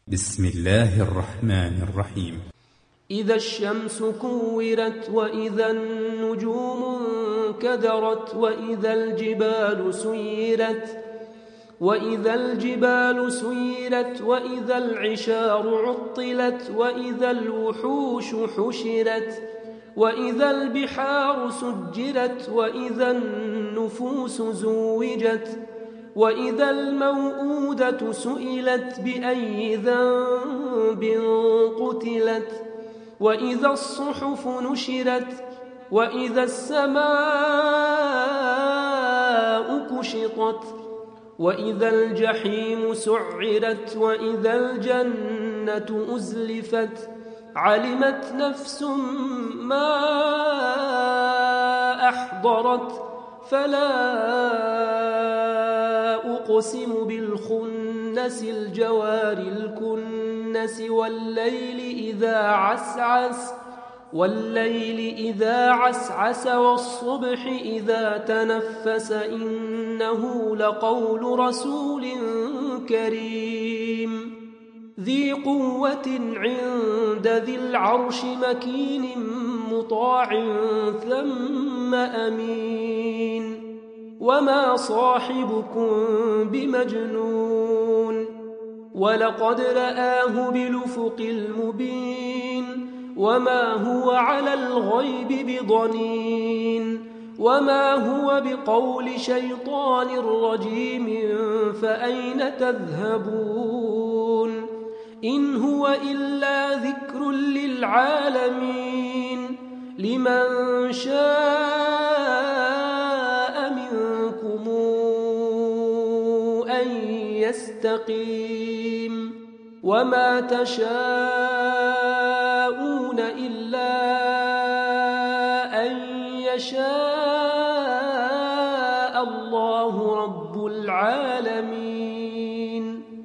بسم الله الرحمن الرحيم. إذا الشمس كورت وإذا النجوم انكدرت وإذا الجبال سيرت وإذا العشار عطلت وإذا الوحوش حشرت وإذا البحار سجرت وإذا النفوس زوجت وإذا الموءودة سئلت بأي ذنب قتلت وإذا الصحف نشرت وإذا السماء كشطت وإذا الجحيم سعرت وإذا الجنة أزلفت علمت نفس ما أحضرت فلا أقسم بالخنس الجوار الكنس والليل إذا عسعس والصبح إذا تنفس إنه لقول رسول كريم ذي قوة عند ذي العرش مكين مطاع ثم أمين وما صاحبكم بمجنون ولقد رآه بالأفق المبين وما هو على الغيب بضنين وما هو بقول شيطان رجيم فأين تذهبون إن هو إلا ذكر للعالمين لمن شاء منكم أن يستقيم وما تشاءون إلا أن يشاء الله رب العالمين.